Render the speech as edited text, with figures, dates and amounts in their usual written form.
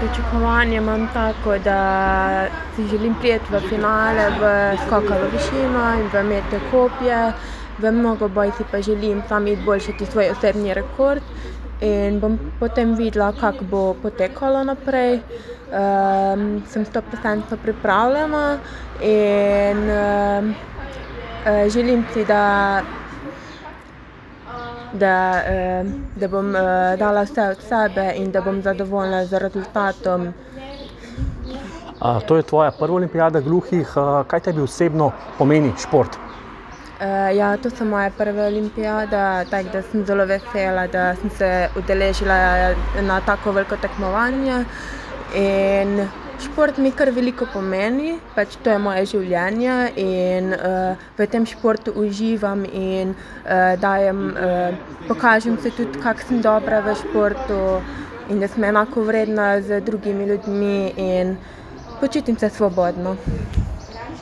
pričakovanje imam tako, da si želim priti v finale v skoka v višino in v mete kopje. V mnogoboj si pa želim tam izboljšati svoj osebni rekord in bom potem videla, kako bo potekalo naprej. Sem 100% pripravljena in želim si, da bom dala vse od sebe in da bom zadovoljna z rezultatom. To je tvoja prva olimpijada gluhih. Kaj tebi osebno pomeni šport? Ja, to so moja prva olimpijada, tako da sem zelo vesela, da sem se udeležila na tako veliko tekmovanje. In šport mi kar veliko pomeni, pač to je moje življenje in v tem športu uživam in pokažem se tudi, kako sem dobra v športu in da sem enako vredna z drugimi ljudmi in počutim se svobodno.